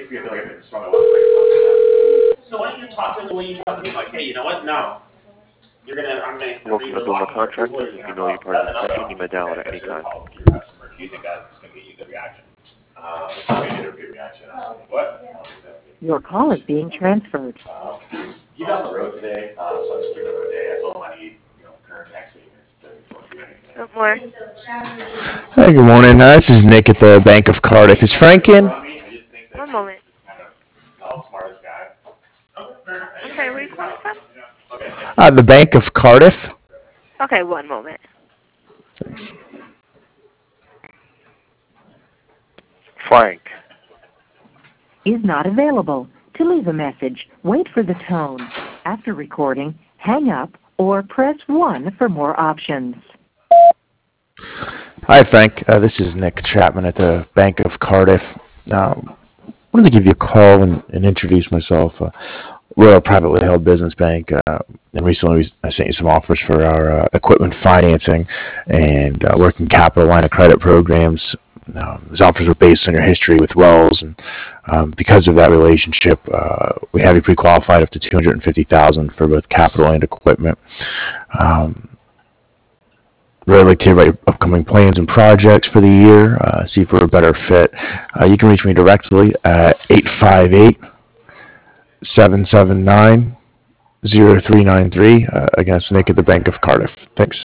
basically, I feel like I've been strung along like. So why don't you talk to him the way you talk to me? Like, hey, you know what? No. I'm gonna Welcome to Bloomer Contracting. If you know your party's extension, you may dial it at any time. Do you think that's gonna get you a good reaction? It's not gonna get a good reaction. What? Your call is being transferred. He's on the road today, so I'm just giving him a day. I told him I need, current next week to do anything. Good morning. Hey, good morning. This is Nick at the Bank of Cardiff. Is Frank in? One moment. Smartest guy. Okay, where are you calling from? The Bank of Cardiff. Okay, one moment. Frank. Is not available. To leave a message, wait for the tone. After recording, hang up or press 1 for more options. Hi, Frank. This is Nick Chapman at the Bank of Cardiff. I wanted to give you a call and introduce myself. We're a privately held business bank, and recently I sent you some offers for our equipment financing and working capital line of credit programs. These offers were based on your history with Wells, and because of that relationship, we have you pre-qualified up to $250,000 for both capital and equipment. Really like to hear about your upcoming plans and projects for the year. See if we're a better fit. You can reach me directly at 858-779-0393. Again, it's Nick at the Bank of Cardiff. Thanks.